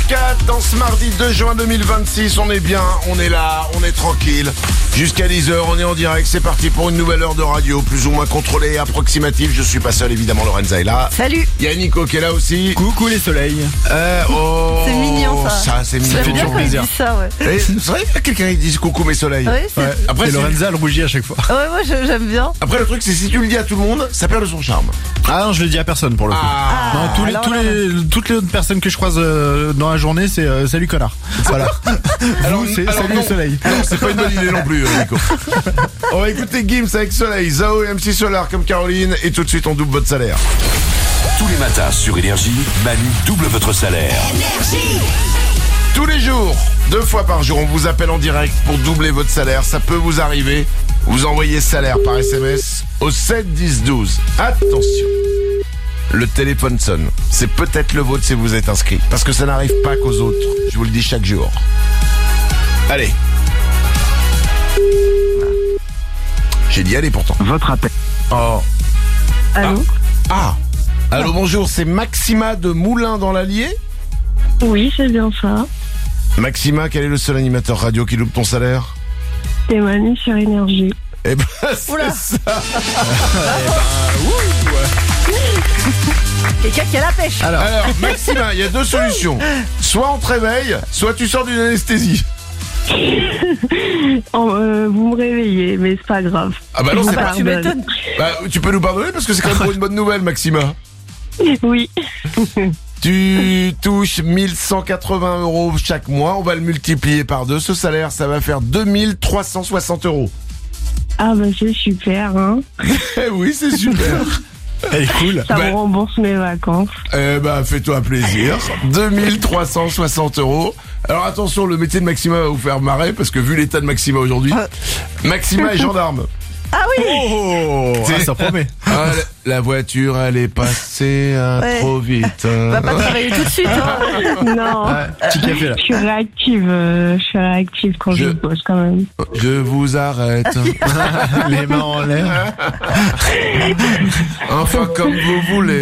4 dans ce mardi 2 juin 2026. On est bien, on est là, on est tranquille. Jusqu'à 10h, on est en direct. C'est parti pour une nouvelle heure de radio, plus ou moins contrôlée et approximative. Je suis pas seul, évidemment, Lorenza est là. Salut. Il y a Nico qui est là aussi. Coucou les soleils. C'est mignon ça. Ça, c'est mignon. J'aime fait bien toujours quand il plaisir. dit ça, ouais. C'est vrai qu'il y a quelqu'un qui dit coucou mes soleils. Oui, c'est... Ouais. Après, Et c'est- Lorenza elle rougit à chaque fois. Ouais, moi j'aime bien. Après, le truc, c'est si tu le dis à tout le monde, ça perd de son charme. Ah non, je le dis à personne pour le coup. Ah. Non, alors, toutes les autres personnes que je croise dans la journée, c'est salut connard. Voilà. Alors, Vous, c'est alors salut non. le soleil. Non, c'est pas une bonne idée non plus, Nico. On va écouter Gims avec Soleil, Zao et MC Solar comme Caroline, et tout de suite on double votre salaire. Tous les matins sur Énergie, Manu double votre salaire. Tous les jours, 2 fois par jour, on vous appelle en direct pour doubler votre salaire. Ça peut vous arriver. Vous envoyez salaire par SMS au 7 10 12. Attention, le téléphone sonne. C'est peut-être le vôtre si vous êtes inscrit. Parce que ça n'arrive pas qu'aux autres. Je vous le dis chaque jour. Allez. J'ai dit allez pourtant. Votre appel. Oh. Allô? Ah. Allô, bonjour, c'est Maxima de Moulins dans l'Allier. Oui, c'est bien ça. Maxima, quel est le seul animateur radio qui loupe ton salaire? C'est Manu sur Énergie. Eh ben, c'est Oula. ça. Quelqu'un qui a la pêche. Alors, Maxima, il y a 2 solutions. Soit on te réveille, soit tu sors d'une anesthésie. Vous me réveillez, mais c'est pas grave. Ah bah non, c'est pas... Tu m'étonnes. Bah, tu peux nous pardonner parce que c'est quand même pour une bonne nouvelle, Maxima. Oui. Tu touches 1180 € chaque mois. On va le multiplier par 2. Ce salaire, ça va faire 2360 €. Ah bah c'est super, hein. Eh oui, c'est super. elle est cool. Ça Bah- me rembourse mes vacances. Eh ben, fais-toi plaisir. 2360 €. Alors attention, le métier de Maxima va vous faire marrer parce que vu l'état de Maxima aujourd'hui, Maxima est gendarme. Ah oui. Oh, C'est- ça promet. Ah, la voiture, elle est passée Ouais. trop vite. Va pas travailler tout de suite. Hein. Non. Petit café là. Je suis réactive quand je Je- bosse quand même. Je vous arrête. Les mains en l'air. Enfin, comme vous voulez.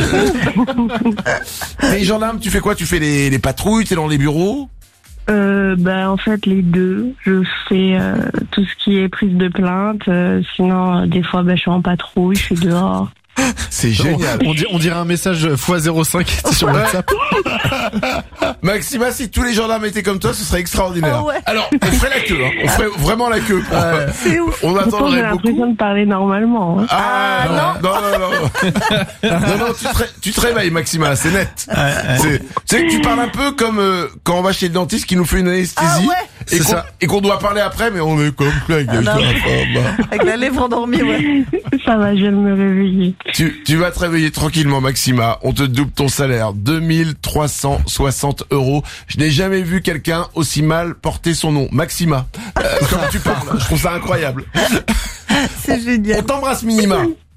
T'es gendarme, tu fais quoi? Tu fais les patrouilles, t'es dans les bureaux? Bah en fait les deux. Je fais tout ce qui est prise de plainte. Sinon des fois bah, je suis en patrouille, je suis dehors. C'est génial. On dirait un message x05 sur WhatsApp. Maxima, si tous les gendarmes étaient comme toi, ce serait extraordinaire. Ah ouais. Alors, on ferait la queue, hein. On ferait vraiment la queue. C'est ouf. On Pourtant j'ai attendrait beaucoup. l'impression de parler normalement. Hein. Ah non, tu te réveilles, Maxima, c'est net. Tu sais que tu parles un peu comme quand on va chez le dentiste qui nous fait une anesthésie Ah ouais. et C'est qu'on ça. et qu'on doit parler après, mais on est comme plein Ah non. Avec la lèvre endormie, ouais. Ça va, je viens de me réveiller. Tu vas te réveiller tranquillement, Maxima. On te double ton salaire, 2360 €. Je n'ai jamais vu quelqu'un aussi mal porter son nom, Maxima. Comme tu parles, je trouve ça incroyable. C'est On génial. t'embrasse, Minima.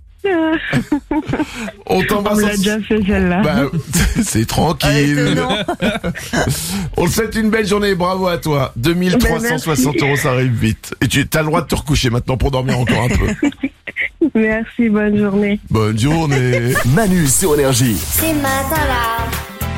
On On t'embrasse. me l'a déjà fait celle-là. Bah, c'est Ah, tranquille. étonnant. On te souhaite une belle journée, bravo à toi. 2360 € ça arrive vite. Et tu as le droit de te recoucher maintenant pour dormir encore un peu. Merci, bonne journée. Bonne journée. Manu sur Énergie. Ces matins-là,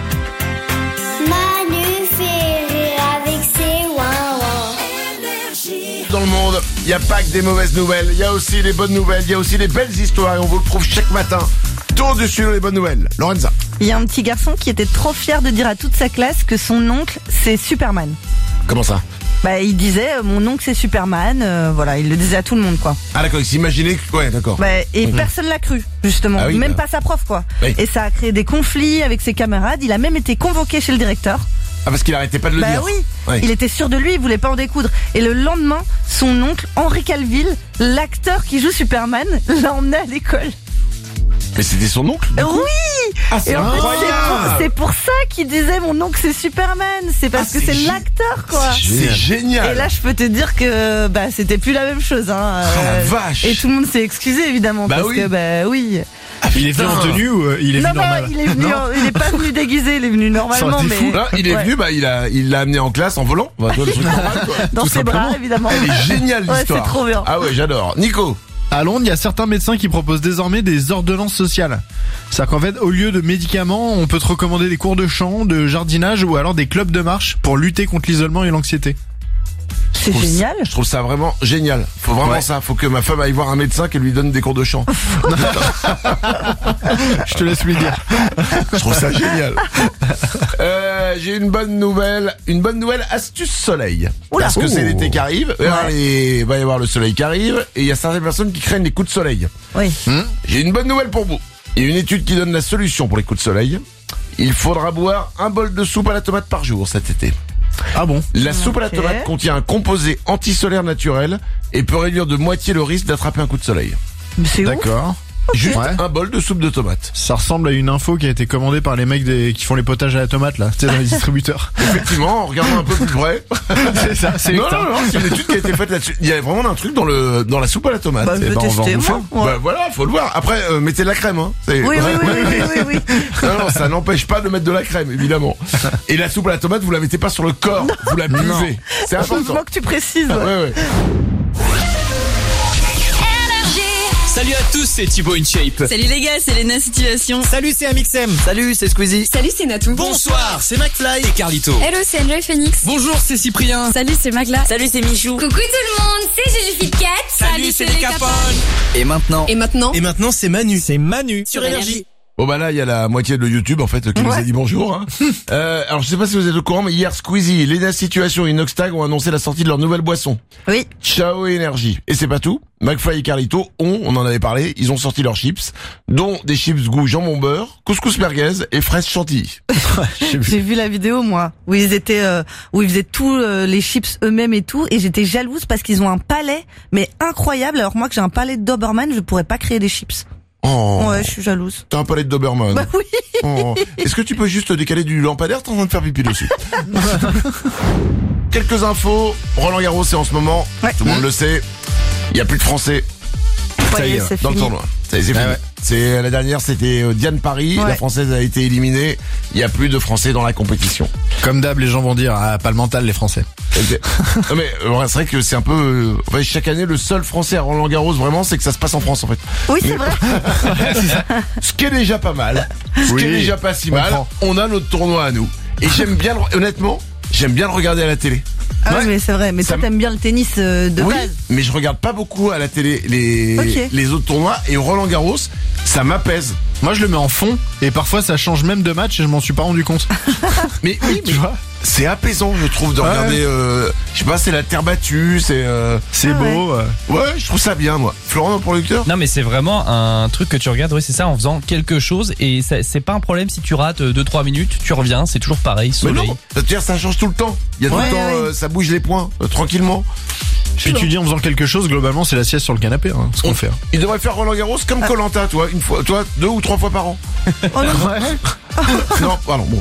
Manu fait rire avec ses ouin-ouin. Dans le monde, il n'y a pas que des mauvaises nouvelles, il y a aussi des bonnes nouvelles, il y a aussi des belles histoires et on vous le prouve chaque matin. Tour dessus les bonnes nouvelles. Lorenza. Il y a un petit garçon qui était trop fier de dire à toute sa classe que son oncle c'est Superman. Comment ça? Bah il disait mon oncle c'est Superman, voilà, il le disait à tout le monde quoi. Ah d'accord, il s'imaginait que... Ouais, d'accord. Bah, et personne l'a cru justement, Ah oui, même bah. pas sa prof quoi. Oui. Et ça a créé des conflits avec ses camarades, il a même été convoqué chez le directeur. Ah parce qu'il arrêtait pas de le Bah dire. oui, Ouais. il était sûr de lui, il voulait pas en découdre. Et le lendemain, son oncle Henri Calville, l'acteur qui joue Superman, l'a emmené à l'école. Mais c'était son oncle du coup? Oui. Ah c'est Et en fait, incroyable. c'est pour ça qu'il disait mon oncle c'est Superman, c'est parce Ah, que c'est c'est gé- l'acteur quoi. C'est génial. Et là, je peux te dire que bah c'était plus la même chose. Hein. la vache. Et tout le monde s'est excusé évidemment Bah parce oui. que bah oui. Ah, Il est venu en putain. tenue ou il est Non venu non, normal? il est venu, il est pas venu déguisé, il est venu normalement, Ça aurait mais été fou. Non, il est Ouais. venu, bah il l'a amené en classe en volant. Bah, toi, le truc normal, quoi. dans Tout ses bras simplement. évidemment. Elle est géniale Ouais, l'histoire. c'est trop bien. Ah ouais, j'adore. Nico. À Londres, il y a certains médecins qui proposent désormais des ordonnances sociales. C'est-à-dire qu'en fait, au lieu de médicaments, on peut te recommander des cours de chant, de jardinage ou alors des clubs de marche pour lutter contre l'isolement et l'anxiété. C'est génial. Je trouve ça vraiment génial. Faut vraiment ça. Faut que ma femme aille voir un médecin qui lui donne des cours de chant. Je te laisse lui dire. Je trouve ça génial. J'ai une bonne nouvelle astuce soleil. Oula. Parce que c'est l'été qui arrive. Ouais. Il va y avoir le soleil qui arrive et il y a certaines personnes qui craignent les coups de soleil. Oui. J'ai une bonne nouvelle pour vous. Il y a une étude qui donne la solution pour les coups de soleil. Il faudra boire un bol de soupe à la tomate par jour cet été. Ah bon? La soupe à la tomate contient un composé antisolaire naturel et peut réduire de moitié le risque d'attraper un coup de soleil. Mais c'est ouf. D'accord. Juste Ouais. un bol de soupe de tomate. Ça ressemble à une info qui a été commandée par les mecs qui font les potages à la tomate là, tu sais, dans les distributeurs. Effectivement, en regardant un peu plus près. C'est ça, c'est Non, c'est une étude qui a été faite là-dessus. Il y a vraiment un truc dans la soupe à la tomate. Bah, je Eh veux ben, on va en tester, bouffer. moi. Ouais. Bah, voilà, faut le voir. Après, mettez de la crème, hein. Oui. Non, ça n'empêche pas de mettre de la crème, évidemment. Et la soupe à la tomate, vous la mettez pas sur le corps, vous la buvez. C'est important. Heureusement que tu précises. Ouais. Salut à tous, c'est Thibaut InShape. Salut les gars, c'est Léna Situation. Salut, c'est Amixem. Salut, c'est Squeezie. Salut, c'est Natou. Bonsoir, c'est McFly et Carlito. Hello, c'est Enjoy Phoenix. Bonjour, c'est Cyprien. Salut, c'est Magla. Salut, c'est Michou. Coucou tout le monde, c'est Juju Fit Cat. Salut, c'est les Capones. Et maintenant c'est Manu. C'est Manu sur Énergie. Bon bah là il y a la moitié de YouTube en fait qui nous a dit bonjour. Hein. Alors je sais pas si vous êtes au courant mais hier Squeezie, Léna Situation et Inoxtag ont annoncé la sortie de leur nouvelle boisson. Oui. Ciao Énergie. Et c'est pas tout. McFly et Carlito on en avait parlé, ils ont sorti leurs chips, dont des chips goût jambon beurre, couscous merguez et fraises chantilly. J'ai vu la vidéo moi où ils faisaient tous les chips eux-mêmes et tout et j'étais jalouse parce qu'ils ont un palais mais incroyable alors moi que j'ai un palais de Doberman je pourrais pas créer des chips. Oh. Ouais, je suis jalouse. T'as un palais de Doberman. Bah oui. Oh. Est-ce que tu peux juste décaler du lampadaire? T'es en train de faire pipi dessus. Quelques infos. Roland Garros c'est en ce moment. Ouais. Tout le monde le sait. Il y a plus de Français. Ça y est, c'est dans le fini. tournoi. Ça y est, c'est fini. ouais. C'est la dernière, c'était Diane Paris. Ouais. La française a été éliminée. Il y a plus de Français dans la compétition. Comme d'hab, les gens vont dire, ah, pas le mental, les Français. Ok. Non mais c'est vrai que c'est un peu. Enfin, chaque année, le seul Français à Roland Garros vraiment, c'est que ça se passe en France en fait. Oui, c'est vrai. Ce qui est déjà pas mal. Ce qui est déjà pas si mal. comprends. On a notre tournoi à nous. Et j'aime bien, honnêtement, j'aime bien le regarder à la télé. Ah Ouais. mais c'est vrai. Mais Ça toi t'aimes bien le tennis de Oui, base. mais je regarde pas beaucoup à la télé Ok. les autres tournois et Roland Garros, ça m'apaise. Moi, je le mets en fond et parfois ça change même de match et je m'en suis pas rendu compte. Mais oui, Tu vois, c'est apaisant, je trouve, de Ouais. regarder. Je sais pas, c'est la terre battue, c'est. c'est Ah beau. Ouais, je trouve ça bien, moi. Florent, notre producteur. Non mais c'est vraiment un truc que tu regardes, oui c'est ça, en faisant quelque chose et c'est pas un problème si tu rates 2-3 minutes, tu reviens, c'est toujours pareil, Mais soleil. non, c'est-à-dire ça change tout le temps. Il y a tout Ouais, le temps, ouais. ça bouge les points tranquillement. Puis tu dis en faisant quelque chose, globalement, c'est la sieste sur le canapé, hein, ce qu'on fait. Il devrait faire Roland Garros comme Koh-Lanta, toi, une fois, toi, 2 ou 3 fois par an. Oh non. Non, pardon. Bon.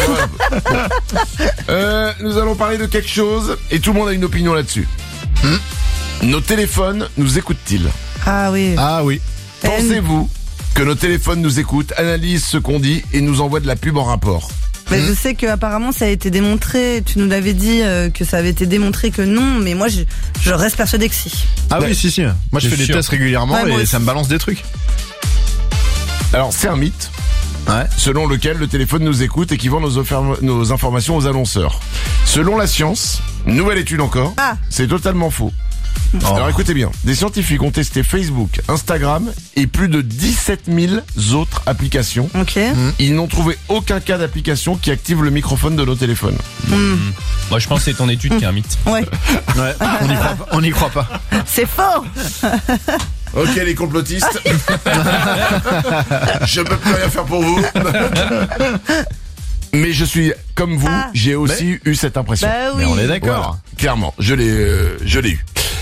Nous allons parler de quelque chose et tout le monde a une opinion là-dessus. Nos téléphones nous écoutent-ils? Ah oui. Ah oui. Pensez-vous que nos téléphones nous écoutent, analysent ce qu'on dit et nous envoient de la pub en rapport? Mais je sais qu'apparemment ça a été démontré, tu nous l'avais dit que ça avait été démontré que non, mais moi je reste persuadée que si. Ah Ouais. oui, si. Moi, je C'est fais des sûr. tests régulièrement Ouais, moi et aussi. ça me balance des trucs. Alors, c'est un mythe. Ouais. Selon lequel le téléphone nous écoute et qui vend nos informations aux annonceurs. Selon la science, nouvelle étude encore, Ah. c'est totalement faux. Alors écoutez bien, des scientifiques ont testé Facebook, Instagram et plus de 17 000 autres applications. Ok. Ils n'ont trouvé aucun cas d'application qui active le microphone de nos téléphones. Moi je pense que c'est ton étude qui est un mythe. Ouais. Ouais. On n'y croit pas. C'est fort. Ok les complotistes, je peux plus rien faire pour vous. Mais je suis comme vous, Ah. j'ai aussi eu cette impression. Bah oui. Mais on est d'accord. Voilà, clairement, je l'ai eu.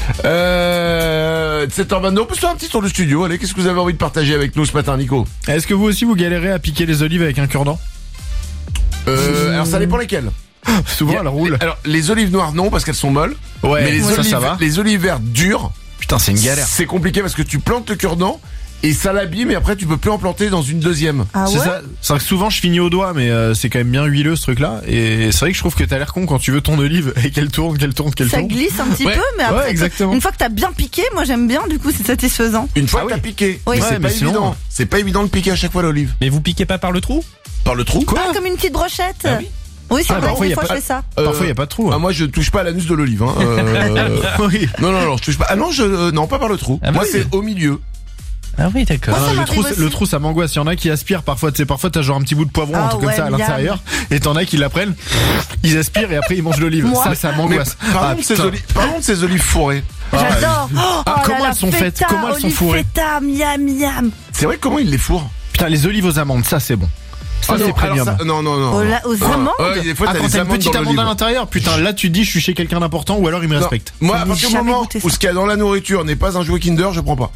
7h22, on peut se faire un petit tour du studio. Allez, qu'est-ce que vous avez envie de partager avec nous ce matin, Nico? Est-ce que vous aussi vous galérez à piquer les olives avec un cure-dent? Alors ça dépend lesquelles. Souvent, Il y a- elle roule. Alors les olives noires non parce qu'elles sont molles. Ouais, mais ça va. les olives vertes dures, Putain, c'est une galère. c'est compliqué parce que tu plantes le cure-dent et ça l'abîme et après tu peux plus en planter dans une deuxième. Ah C'est ouais. ça. C'est vrai que souvent je finis au doigt, mais c'est quand même bien huileux ce truc-là. Et c'est vrai que je trouve que t'as l'air con quand tu veux ton olive et qu'elle tourne. Ça glisse un petit Ouais. peu, mais après, Ouais, exactement. une fois que t'as bien piqué, moi j'aime bien, du coup c'est satisfaisant. Une fois Ah que t'as oui. piqué. Oui. Mais Ouais, c'est mais pas sinon- évident. C'est pas évident de piquer à chaque fois l'olive. Mais vous piquez pas par le trou? Par le trou. Quoi? Ah, comme une petite brochette. Ah oui. Oui, c'est Ah, vrai, parfois, des y a fois pas- je fais ça. Parfois il y a pas de trou. Ah, moi je touche pas à l'anus de l'olive. Hein. Oui. Non, je touche pas. Ah non, non, pas par le trou. Ah, moi oui. c'est au milieu. Ah oui, d'accord. Moi, ça le m'arrive trou, aussi. le trou, ça m'angoisse. Il y en a qui aspirent parfois. Tu sais, parfois t'as genre un petit bout de poivron, un Ah truc comme ouais, ça à miam. l'intérieur, et t'en as qui la prennent, ils aspirent et après ils mangent l'olive. Moi. Ça Mais m'angoisse. parlons de ces putain. parlons de ces olives fourrées. J'adore. Oh là comment là, elles sont faites feta, Comment elles sont olive fourrées feta, miam miam. C'est vrai comment ils les fourrent. Putain, les olives aux amandes, ça c'est bon. Ça non, c'est premium. alors ça- non. Aux Ah, amandes. ouais, des fois, Ah, t'as quand des t'as une amandes petite dans amande à l'olive. l'intérieur, putain, là tu te dis je suis chez quelqu'un d'important ou alors il me Non. respecte. Moi, à J'ai partir du jamais moment goûté ça. où ce qu'il y a dans la nourriture n'est pas un jouet Kinder, je prends pas.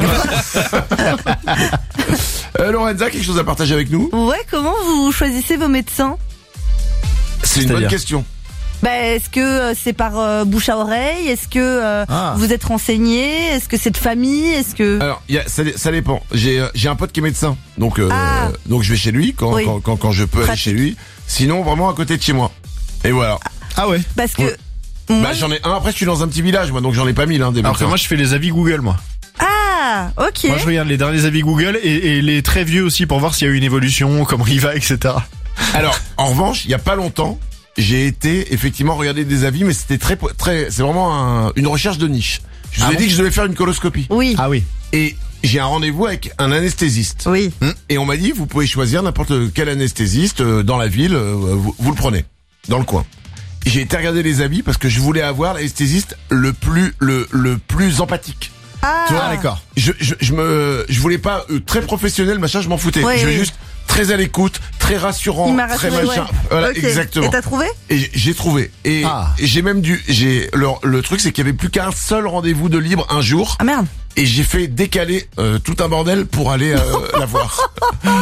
Lorenza, quelque chose à partager avec nous? Ouais, comment vous choisissez vos médecins? C'est une bonne C'est-à-dire Bah, question. est-ce que c'est par bouche à oreille? Est-ce que Ah. vous êtes renseigné? Est-ce que c'est de famille? Est-ce que Alors, ça dépend. J'ai un pote qui est médecin, donc donc je vais chez lui quand Oui. quand je peux aller Pratique. chez lui. Sinon, vraiment à côté de chez moi. Et voilà. Ah ouais. parce que Ouais. moi, Bah j'en ai un. Après, je suis dans un petit village, moi, donc j'en ai pas 1000 des Après médecins. moi je fais les avis Google moi. ah, ok. Moi je regarde les derniers avis Google et les très vieux aussi pour voir s'il y a eu une évolution, comment il va, etc. Alors, en revanche, il y a pas longtemps, j'ai été effectivement regarder des avis, mais c'était c'est vraiment une recherche de niche. Je vous Ah ai bon dit que je devais faire une coloscopie. Oui, Ah oui. Et j'ai un rendez-vous avec un anesthésiste. oui. Et on m'a dit, vous pouvez choisir n'importe quel anesthésiste dans la ville, vous le prenez, dans le coin. J'ai été regarder les avis parce que je voulais avoir l'anesthésiste le plus empathique. Ah, Tu vois, d'accord. Je voulais pas très professionnel, machin, je m'en foutais. Oui, je veux oui. juste très à l'écoute, très rassurant, Il m'a très rassuré, machin. ouais. Voilà, Ok. exactement. Et t'as trouvé? Et j'ai trouvé. Et Ah. j'ai même le truc, c'est qu'il y avait plus qu'un seul rendez-vous de libre un jour. Ah merde. Et j'ai fait décaler tout un bordel pour aller la voir.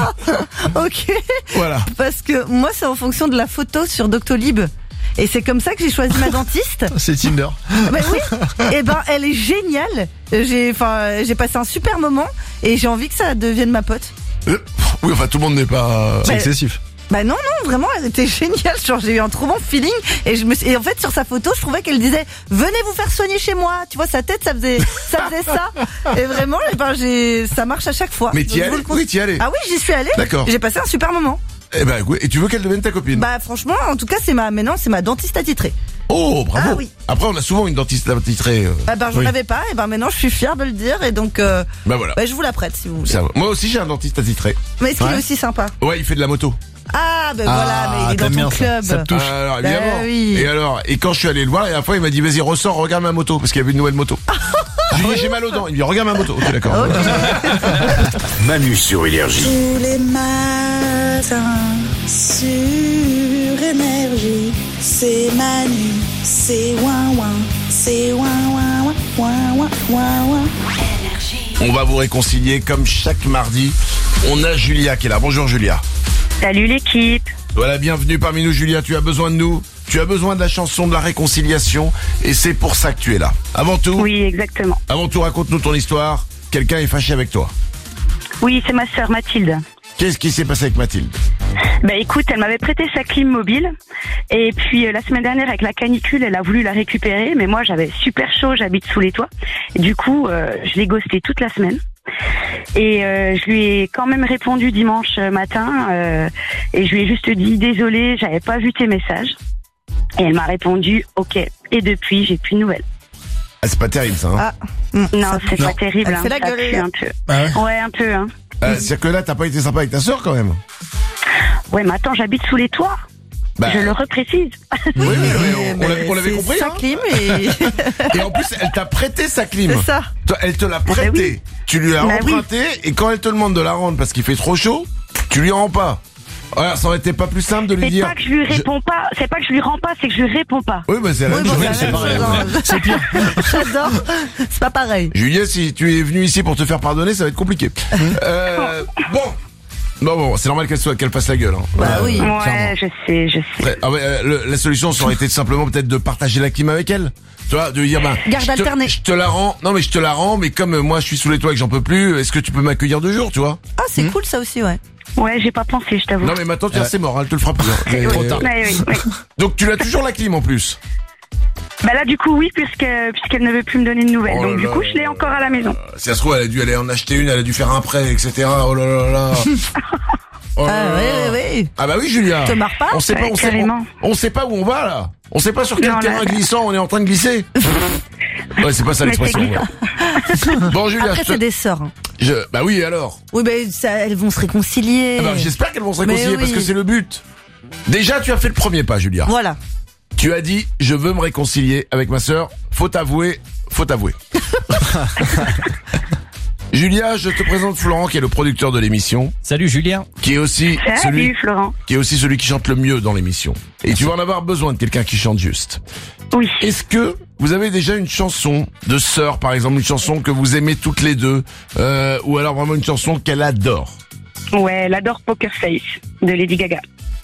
Ok. Voilà. Parce que moi, c'est en fonction de la photo sur Doctolib. Et c'est comme ça que j'ai choisi ma dentiste. C'est Tinder. Bah oui. Et ben, elle est géniale. J'ai passé un super moment et j'ai envie que ça devienne ma pote. Oui, enfin, tout le monde n'est pas... C'est Bah, excessif. Bah non, vraiment, elle était géniale. Genre, j'ai eu un trop bon feeling. Et en fait, sur sa photo, je trouvais qu'elle disait, venez vous faire soigner chez moi. Tu vois, sa tête, ça faisait ça. Et vraiment, eh ben, ça marche à chaque fois. Mais Donc, t'y je allais? vous le conseille. Oui, t'y allais. Ah oui, j'y suis allée. D'accord. J'ai passé un super moment. Eh ben, oui. Et tu veux qu'elle devienne ta copine? Bah, franchement, en tout cas, maintenant, c'est ma dentiste attitrée. Oh, bravo. Ah oui. Après, on a souvent une dentiste attitrée. Ah ben, j'en Oui. avais pas. Et ben, maintenant, je suis fière de le dire. Et donc, Bah voilà. je vous la prête si vous voulez. Ça va. Moi aussi, j'ai un dentiste attitré. Mais est-ce qu'il Ouais. est aussi sympa? Ouais, il fait de la moto. Ah, ben voilà, mais il est t'aimes dans bien ton ça. club. Ça te touche. Alors, évidemment. Bah oui. Et alors, et quand je suis allé le voir, et à la fois, il m'a dit, vas-y, ressors, regarde ma moto, parce qu'il y avait une nouvelle moto. Je lui ai dit, j'ai mal aux dents. Il me dit, regarde ma moto. Ok, d'accord. Ok. Manu sur Énergie. Tous les matins sur Énergie, c'est Manu, c'est ouin ouin, c'est ouin ouin ouin ouin ouin ouin ouin. On va vous réconcilier comme chaque mardi. On a Julia qui est là. Bonjour Julia. Salut l'équipe. Voilà, bienvenue parmi nous Julia. Tu as besoin de nous. Tu as besoin de la chanson de la réconciliation. Et c'est pour ça que tu es là. Avant tout, Oui, exactement. raconte-nous ton histoire. Quelqu'un est fâché avec toi. Oui, c'est ma sœur Mathilde. Qu'est-ce qui s'est passé avec Mathilde? Bah écoute, elle m'avait prêté sa clim mobile et puis la semaine dernière avec la canicule, elle a voulu la récupérer, mais moi j'avais super chaud, j'habite sous les toits. Et du coup, je l'ai ghosté toute la semaine. Et je lui ai quand même répondu dimanche matin et je lui ai juste dit désolé, j'avais pas vu tes messages. Et elle m'a répondu ok. Et depuis, j'ai plus de nouvelles. Ah, c'est pas terrible ça. Hein. Ah. Non, c'est pas terrible. Elle fait la ça gueule. pue un peu. Ah ouais. Ouais, un peu. Hein. C'est-à-dire que là, t'as pas été sympa avec ta sœur quand même. Ouais, mais attends, j'habite sous les toits. Bah, Je le reprécise. oui, Mais on l'avait c'est compris. sa Hein. clim et Et en plus, elle t'a prêté sa clim. c'est ça. Toi, elle te l'a prêté. oui. Tu lui as Bah oui. emprunté et quand elle te demande de la rendre parce qu'il fait trop chaud, tu lui rends pas. Alors, ça aurait été pas plus simple de lui C'est dire. pas que je lui réponds pas, c'est pas que je lui rends pas, c'est que je lui réponds pas. Oui, bah c'est la Oui, même bon, chose. c'est la même chose, hein. C'est pire. J'adore. C'est pas pareil. Julia, si tu es venu ici pour te faire pardonner, ça va être compliqué. Bon, Bon, c'est normal qu'elle fasse la gueule. Hein. Bah oui. Ouais, clairement. je sais. Ouais, ah ouais, la solution ça aurait été simplement peut-être de partager la clim avec elle. Tu vois, de dire Garde alternée. je te la rends. Non mais je te la rends, mais comme moi je suis sous les toits et que j'en peux plus, est-ce que tu peux m'accueillir 2 jours, tu vois? Ah, c'est cool ça aussi, ouais. Ouais, j'ai pas pensé, je t'avoue. Non mais maintenant tiens, c'est mort, elle te le fera plus. Trop tard. Ouais, oui. Donc tu l'as toujours la clim en plus. Bah là, du coup, oui, puisqu'elle ne veut plus me donner de nouvelles. Oh Donc là du là. coup, je l'ai encore à la maison. Si ça se trouve, elle a dû aller en acheter une, elle a dû faire un prêt, etc. Oh là là là. Oh là Ah, là. oui. Ah bah oui, Julia. Te marre pas? On sait pas, Ouais, carrément. on sait pas où on va là. On sait pas sur quel Non, terrain là- glissant on est en train de glisser. Ouais, c'est pas ça Mais c'est l'expression. ouais. Bon Julia, Après, c'est des sœurs. Hein. bah oui alors. Oui, elles vont se réconcilier. Ah bah, j'espère qu'elles vont se réconcilier Mais oui. parce que c'est le but. Déjà, tu as fait le premier pas, Julia. Voilà. Tu as dit, je veux me réconcilier avec ma sœur. Faut avouer. Julia, je te présente Florent qui est le producteur de l'émission, Salut Julien. qui est aussi Salut, Florent. celui qui chante le mieux dans l'émission. Et tu vas en avoir besoin de quelqu'un qui chante juste. Oui. Est-ce que vous avez déjà une chanson de sœur, par exemple, une chanson que vous aimez toutes les deux, ou alors vraiment une chanson qu'elle adore? Ouais, elle adore Poker Face de Lady Gaga.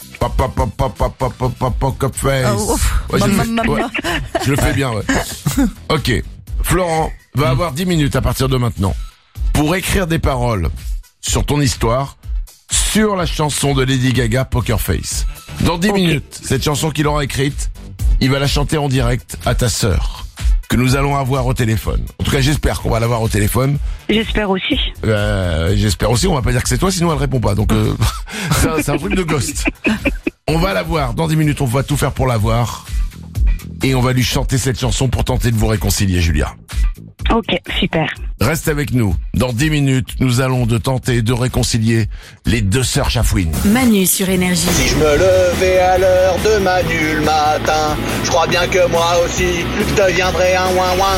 Poker face. Oh, ouf. Ouais, Maman. ouais, je le fais bien, ouais. Ok. Florent va avoir 10 minutes à partir de maintenant pour écrire des paroles sur ton histoire sur la chanson de Lady Gaga, Poker Face. Dans 10 minutes, cette chanson qu'il aura écrite, il va la chanter en direct à ta sœur, que nous allons avoir au téléphone. En tout cas, j'espère qu'on va l'avoir au téléphone. J'espère aussi. J'espère aussi, on va pas dire que c'est toi, sinon elle répond pas. Donc, c'est un truc de ghost. On va la voir. Dans 10 minutes, on va tout faire pour la voir. Et on va lui chanter cette chanson pour tenter de vous réconcilier, Julia. Ok, super. Reste avec nous. Dans 10 minutes, nous allons tenter de réconcilier les 2 sœurs Chafouine. Manu sur Énergie. Si je me levais à l'heure de Manu le matin, je crois bien que moi aussi, je deviendrais un ouin-ouin.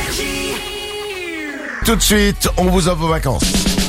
Tout de suite, on vous offre vos vacances.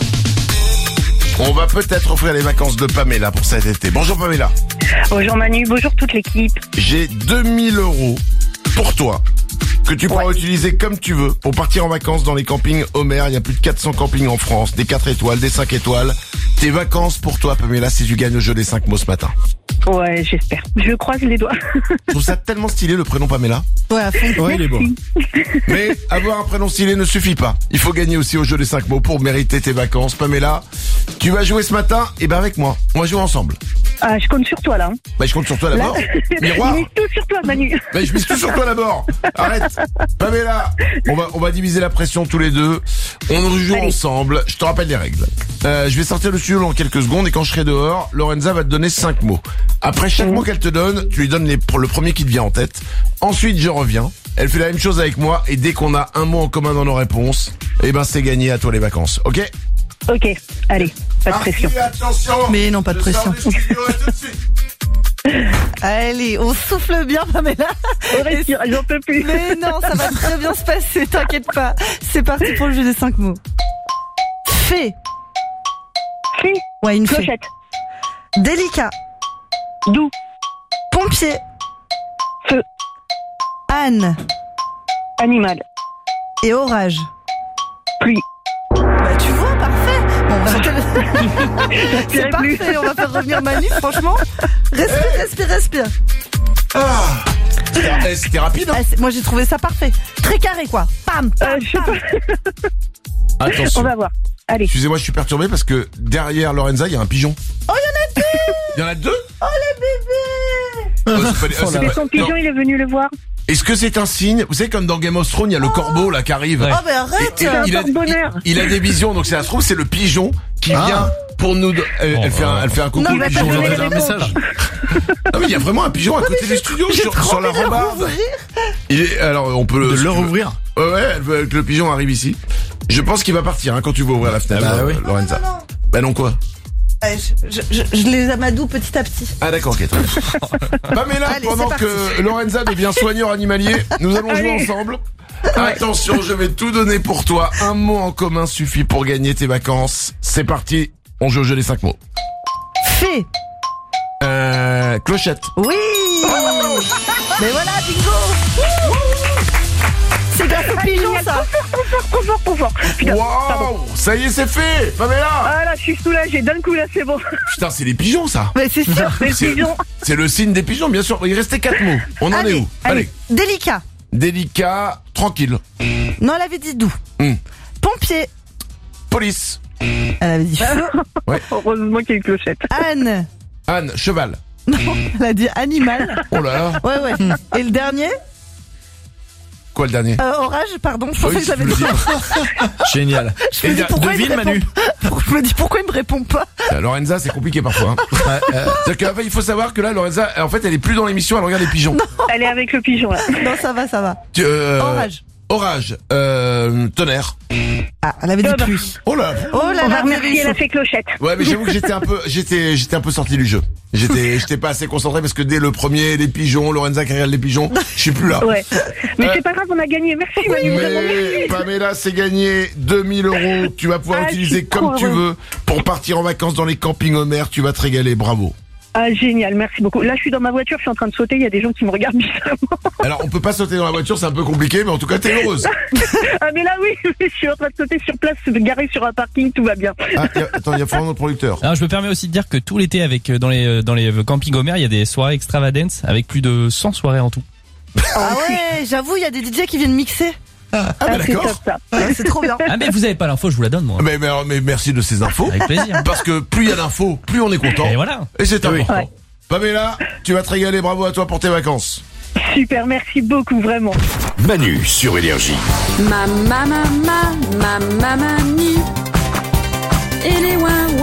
On va peut-être offrir les vacances de Pamela pour cet été. Bonjour Pamela. Bonjour Manu, bonjour toute l'équipe. J'ai 2000 € pour toi, que tu pourras utiliser comme tu veux pour partir en vacances dans les campings Homer. Il y a plus de 400 campings en France, des 4 étoiles, des 5 étoiles. Tes vacances pour toi, Pamela, si tu gagnes au jeu des 5 mots ce matin. Ouais, j'espère. Je croise les doigts. Je trouve ça tellement stylé le prénom Pamela. Ouais, à fond. Ouais, il est beau. Mais avoir un prénom stylé ne suffit pas. Il faut gagner aussi au jeu des 5 mots pour mériter tes vacances. Pamela, tu vas jouer ce matin, et ben avec moi. On va jouer ensemble. Ah, je compte sur toi là. Bah je compte sur toi d'abord. Miroir. Je mise tout sur toi Manu. Mais je mise tout sur toi d'abord. Arrête. Pamela, on va diviser la pression tous les deux. On joue ensemble. Je te rappelle les règles. Je vais sortir le studio dans quelques secondes et quand je serai dehors, Lorenza va te donner 5 mots. Après chaque mot qu'elle te donne, tu lui donnes le premier qui te vient en tête. Ensuite, je reviens. Elle fait la même chose avec moi et dès qu'on a un mot en commun dans nos réponses, eh ben c'est gagné, à toi les vacances. OK? Ok, allez, pas de pression. Attention. Mais non, pas de Je sors pression. du studio, à tout de suite. Allez, on souffle bien, Pamela. On respire, j'en peux plus. Mais non, ça va très bien se passer, t'inquiète pas. C'est parti pour le jeu des 5 mots. Fée. Fée. Ouais, une fée. Clochette. Délicat. Doux. Pompier. Feu. Âne. Animal. Et orage. Pluie. Bah tu vois, parfait. Bon, bah, c'est Respirez plus. parfait, on va faire revenir Manu, franchement. Respire. Ah. C'était rapide, hein? Ah, moi j'ai trouvé ça parfait. Très carré quoi. Pam, pam, Je sais pam. pas. Attention. On va voir. Allez. Excusez-moi, je suis perturbé parce que derrière Lorenza, il y a un pigeon. Oh, il y en a 2. Il y en a 2? Oh les bébés. Mais son pigeon, il est venu le voir. Est-ce que c'est un signe? Vous savez, comme dans Game of Thrones, il y a le corbeau là qui arrive. Ouais. Oh mais arrête. Et il a des visions, donc ça se trouve c'est le pigeon qui vient pour nous. Elle fait un coucou Non, au il va pigeon. pas donner Lorenza. les un message. Non mais il y a vraiment un pigeon à côté du studio sur la rambarde. Alors on peut De le rouvrir. Ouais, elle veut que le pigeon arrive ici. Je pense qu'il va partir quand tu vas ouvrir la fenêtre, Bah oui. Lorenza. Non. Bah non quoi? Je les amadoue petit à petit. Ah d'accord, ok. Très bien. Pamela, Allez, pendant c'est parti. que Lorenza devient soigneur animalier, nous allons jouer ensemble. Attention, je vais tout donner pour toi. Un mot en commun suffit pour gagner tes vacances. C'est parti, on joue au jeu des 5 mots. Fée. Clochette. Oui. Mais voilà, bingo. C'est grâce aux pigeons, ça. Confort. Putain, pardon. Waouh, ça y est, c'est fait, Pamela. Ah là, je suis soulagée. D'un coup, là, c'est bon. Putain, c'est les pigeons, ça. Mais c'est sûr. Les pigeons. C'est le signe des pigeons, bien sûr. Il restait 4 mots. On en est où? Allez. Délicat. Délicat, tranquille. Non, elle avait dit doux. Pompier. Police. Elle avait dit feu. Ouais. Heureusement qu'il y a une clochette. Anne, cheval. Non, elle a dit animal. Oh là là. Ouais. Et le dernier? Quoi le dernier? Orage, pardon. Je pensais que je l'avais dit. Génial. Je me dis pourquoi il me Devine, Manu. Je me dis pourquoi il me répond pas. Lorenza, c'est compliqué parfois. C'est-à-dire qu'il faut savoir que là, Lorenza, en fait, elle est plus dans l'émission, elle regarde les pigeons. Elle est avec le pigeon, là. Non, ça va. Orage. Tonnerre. Ah, elle avait dit pluie. Oh là. On va remercier, elle a fait clochette. Ouais, mais j'avoue que j'étais un peu sorti du jeu. J'étais pas assez concentré parce que dès le premier, les pigeons, Lorenza qui regarde les pigeons, je suis plus là. Ouais. Mais c'est pas grave, on a gagné. Merci, Manu. Mais Pamela, c'est gagné 2000 € que tu vas pouvoir utiliser comme tu veux pour partir en vacances dans les campings au mer. Tu vas te régaler. Bravo. Ah, génial, merci beaucoup. Là, je suis dans ma voiture, je suis en train de sauter, il y a des gens qui me regardent bizarrement. Alors, on peut pas sauter dans la voiture, c'est un peu compliqué, mais en tout cas, t'es heureuse. Ah, mais là, oui, je suis en train de sauter sur place, garé sur un parking, tout va bien. Attends, il y a vraiment notre producteur. Alors, je me permets aussi de dire que tout l'été, dans les campings au mer, il y a des soirées extravagantes avec plus de 100 soirées en tout. Ah ouais, j'avoue, il y a des DJ qui viennent mixer. D'accord. C'est trop bien. Ah, mais vous avez pas l'info, je vous la donne, moi. Mais merci de ces infos. Avec plaisir. Parce que plus il y a d'infos, plus on est content. Et voilà. Et c'est important. Ouais. Pamela, tu vas te régaler, bravo à toi pour tes vacances. Super, merci beaucoup, vraiment. Manu sur Énergie. Mamie. Et les ouin-ouin.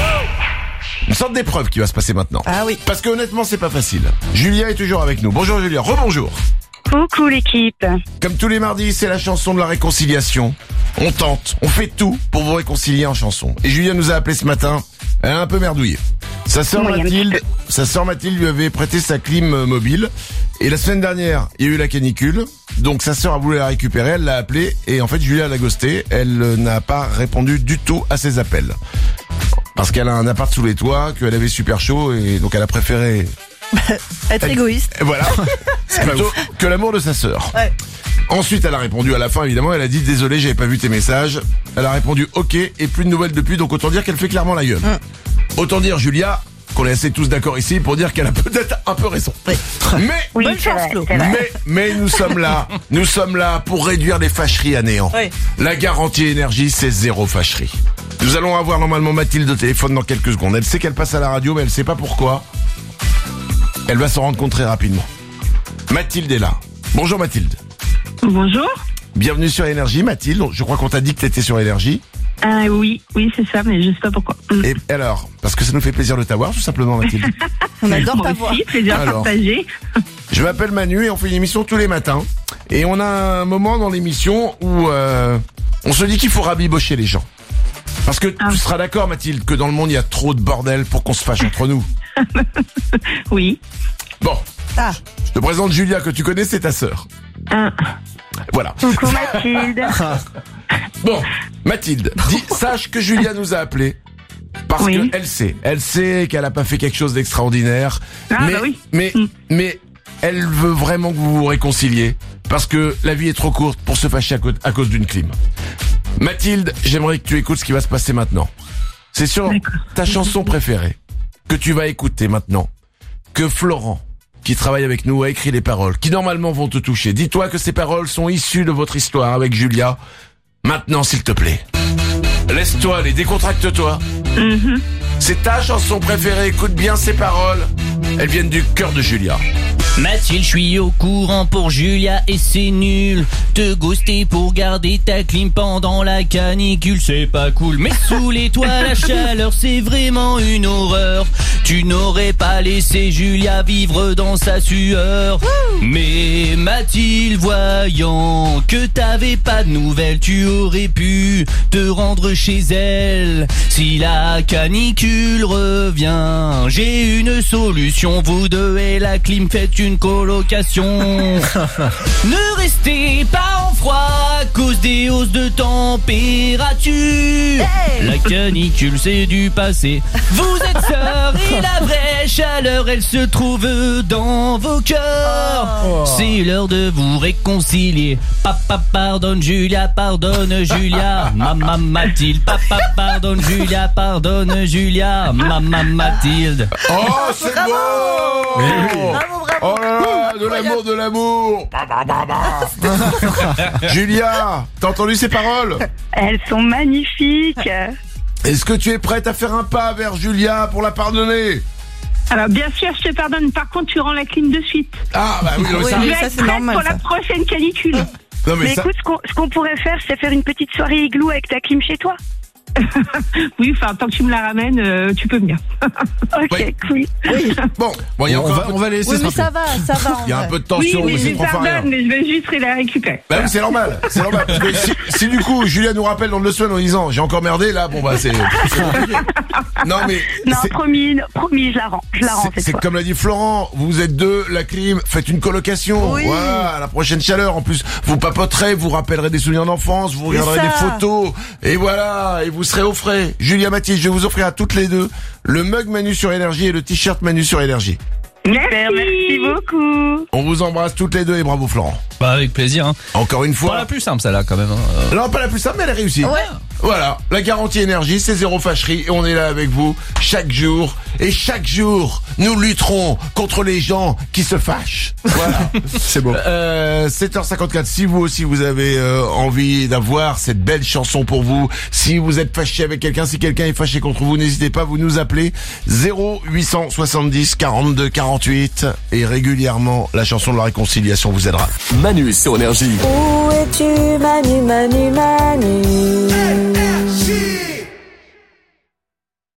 Une sorte d'épreuve qui va se passer maintenant. Ah oui. Parce que honnêtement, c'est pas facile. Julia est toujours avec nous. Bonjour Julia, rebonjour. Coucou l'équipe. Comme tous les mardis, c'est la chanson de la réconciliation. On tente, on fait tout pour vous réconcilier en chanson. Et Julia nous a appelé ce matin, elle a un peu merdouillé. Sa sœur Mathilde lui avait prêté sa clim mobile. Et la semaine dernière, il y a eu la canicule. Donc sa sœur a voulu la récupérer, elle l'a appelée. Et en fait, Julia l'a ghosté. Elle n'a pas répondu du tout à ses appels. Parce qu'elle a un appart sous les toits, qu'elle avait super chaud. Et donc elle a préféré... Être égoïste. Voilà. Plutôt que l'amour de sa sœur. Ouais. Ensuite, elle a répondu à la fin, évidemment. Elle a dit désolé, j'avais pas vu tes messages. Elle a répondu ok et plus de nouvelles depuis. Donc autant dire qu'elle fait clairement la gueule. Autant dire Julia qu'on est assez tous d'accord ici pour dire qu'elle a peut-être un peu raison. Oui. Oui, bonne chance, Flo. Mais nous sommes là pour réduire les fâcheries à néant. Oui. La garantie énergie, c'est 0 fâcherie. Nous allons avoir normalement Mathilde au téléphone dans quelques secondes. Elle sait qu'elle passe à la radio, mais elle sait pas pourquoi. Elle va s'en rendre compte très rapidement. Mathilde est là. Bonjour Mathilde. Bonjour. Bienvenue sur Énergie Mathilde. Je crois qu'on t'a dit que t'étais sur Énergie. Oui, c'est ça, mais je sais pas pourquoi. Et alors, parce que ça nous fait plaisir de t'avoir tout simplement Mathilde. On adore ta Moi voix. aussi, plaisir partagé. Je m'appelle Manu et on fait une émission tous les matins. Et on a un moment dans l'émission où on se dit qu'il faut rabibocher les gens. Parce que tu seras d'accord Mathilde que dans le monde il y a trop de bordel pour qu'on se fâche entre nous. Oui. Bon. Je te présente Julia que tu connais, c'est ta sœur. Voilà. Coucou Mathilde. Bon, Mathilde, sache que Julia nous a appelé parce qu'elle sait qu'elle a pas fait quelque chose d'extraordinaire. Mais elle veut vraiment que vous vous réconciliez parce que la vie est trop courte pour se fâcher à cause d'une clim. Mathilde, j'aimerais que tu écoutes ce qui va se passer maintenant. C'est sur ta chanson préférée que tu vas écouter maintenant que Florent, qui travaille avec nous, a écrit les paroles qui normalement vont te toucher. Dis-toi que ces paroles sont issues de votre histoire avec Julia. Maintenant, s'il te plaît, laisse-toi aller, décontracte-toi. C'est ta chanson préférée, écoute bien ces paroles. Elles viennent du cœur de Julia. Mathilde, je suis au courant pour Julia et c'est nul. Te ghoster pour garder ta clim pendant la canicule, c'est pas cool. Mais sous les toits, la chaleur, c'est vraiment une horreur. Tu n'aurais pas laissé Julia vivre dans sa sueur. Mais Mathilde, voyant que t'avais pas de nouvelles, tu aurais pu te rendre chez elle. Si la canicule revient, j'ai une solution. Vous deux et la clim, faites une colocation. Ne restez pas en froid à cause des hausses de température. La canicule c'est du passé. Vous êtes sœurs et la vraie chaleur elle se trouve dans vos cœurs. C'est l'heure de vous réconcilier. Papa pardonne Julia, pardonne Julia. Maman Mathilde, papa pardonne Julia, pardonne Julia. Maman Mathilde. Oh, c'est beau. Oh là là, de l'amour. Julia, t'as entendu ces paroles? Elles sont magnifiques. Est-ce que tu es prête à faire un pas vers Julia pour la pardonner? Alors bien sûr, je te pardonne. Par contre, tu rends la clim de suite. Ah bah oui, Oui, ça. mais Je vais ça, être c'est prête normal, pour ça. la prochaine canicule. Non Mais ça. écoute, ce qu'on pourrait faire, c'est faire une petite soirée igloo avec ta clim chez toi. Oui, enfin, tant que tu me la ramènes, tu peux venir. Ok, Oui. cool. Bon, il y a encore on va laisser Oui, se mais rappeler. ça va. il y a un peu de tension, Oui, mais mais c'est je trop rien. pardonne, mais je vais juste la récupérer. Bah oui, c'est normal. Parce que si du coup Julia nous rappelle dans 2 semaines en disant j'ai encore merdé, là bon bah c'est compliqué. Non mais Non, c'est- promis, je la rends. c'est cette fois. comme l'a dit Florent, vous êtes deux, la clim, faites une colocation. Oui. Voilà, à la prochaine chaleur. En plus, vous papoterez, vous rappellerez des souvenirs d'enfance, vous regarderez ça. des photos, et voilà, et vous serez au frais. Julia Mathilde, je vais vous offrir à toutes les deux le mug Manu sur Énergie et le t-shirt Manu sur Énergie. Super, merci beaucoup. On vous embrasse toutes les deux et bravo Florent. Bah avec plaisir. Hein. Encore une Pas fois. la plus simple celle-là quand même. Hein. Non, pas la plus simple, mais elle est réussie. Ouais. Voilà, la garantie énergie, c'est 0 fâcherie et on est là avec vous chaque jour. Et chaque jour, nous lutterons contre les gens qui se fâchent. Voilà, c'est beau. 7h54, si vous aussi vous avez envie d'avoir cette belle chanson pour vous, si vous êtes fâché avec quelqu'un, si quelqu'un est fâché contre vous, n'hésitez pas, vous nous appelez 0870 42 48 et régulièrement la chanson de la réconciliation vous aidera. Manu sur Énergie. Où es-tu, Manu, Manu, Manu?